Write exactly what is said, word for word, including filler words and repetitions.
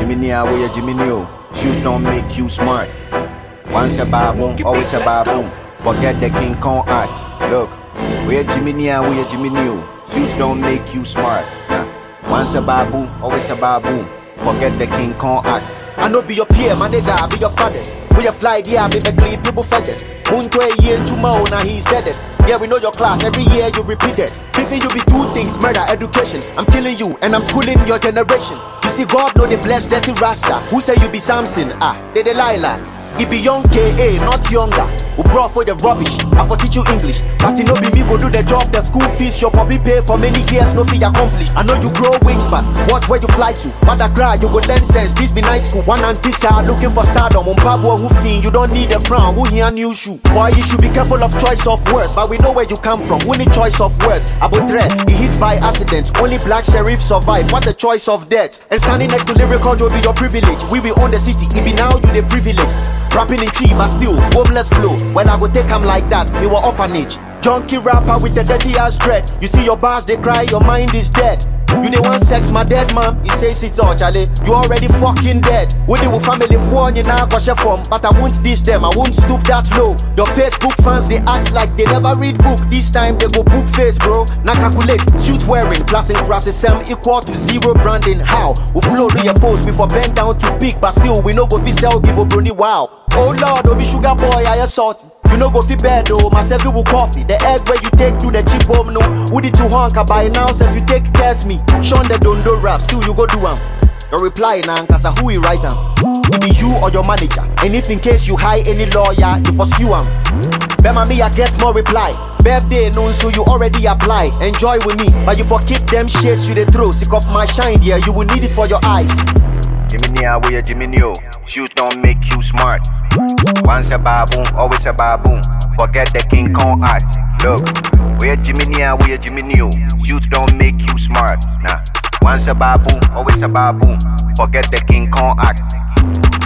Jiminy, we a Jiminy. Shoes don't make you smart. Once a baboon, always a baboon. Forget the King Kong act. Look, we a Jiminy, we a Jiminy. Shoes don't make you smart. Nah. Once a baboon, always a baboon. Forget the King Kong act. I know be your peer, my nigga, I be your fathers. We a fly, yeah, me make clean people feathers. Moon to a year, two more, now he's dead. Yeah, we know your class, every year you repeat it. Busy you be two things, murder, education. I'm killing you, and I'm schooling your generation. You see, God know the blessed, dirty Rasta. Who say you be Samson? Ah, they Delilah. It be young K A, not younger. Who brought for the rubbish? I for teach you English. But it no be me go do the job, the school fees your puppy pay for many years, no fee accomplish. I know you grow wings, but watch where you fly to. But I cry, you go learn sense. This be night school. One and teacher looking for stardom. On Pablo who fiend, you don't need a crown. Who hear new shoe? Boy, you should be careful of choice of words. But we know where you come from. We need choice of words. About dread, he hit by accident. Only black sheriff survive. What the choice of death? And standing next to lyrical, will be your privilege. We be on the city, it be now you the privilege. Rapping in key, but still, homeless flow. When I go take them like that, we were orphanage. Junkie rapper with the dirty ass dread. You see your bars, they cry, your mind is dead. You they want sex, my dead mom. He says it's all, Charlie. You already fucking dead. With the family phone, you now got your form. But I won't dish them, I won't stoop that low. Your Facebook fans, they act like they never read book. This time they go book face, bro. Now calculate, suit wearing, plus and crosses, Sam equal to zero branding. How? We flow to your foes before bend down to peak. But still, we no go fi sell, give a brony wow. Oh Lord, oh be sugar boy, I assault. You no go fi bed though, myself you will coffee. The egg where you take to the cheap home no. Would it to honka by now, so if you take guess me. Sean the don't do rap, still you go do am. Your reply now, cause who you write am. It be you or your manager. And if in case you hire any lawyer, you pursue am. Bema me I get more reply. Birthday known so you already apply. Enjoy with me, but you for keep them shades you they throw. Sick of my shine yeah, you will need it for your eyes. Jiminy, we a Jiminy. Shoes don't make you smart. Once a baboon, always a baboon. Forget the King Kong act. Look, we a Jiminy, we a Jiminy. Shoes don't make you smart. Nah, once a baboon, always a baboon. Forget the King Kong act.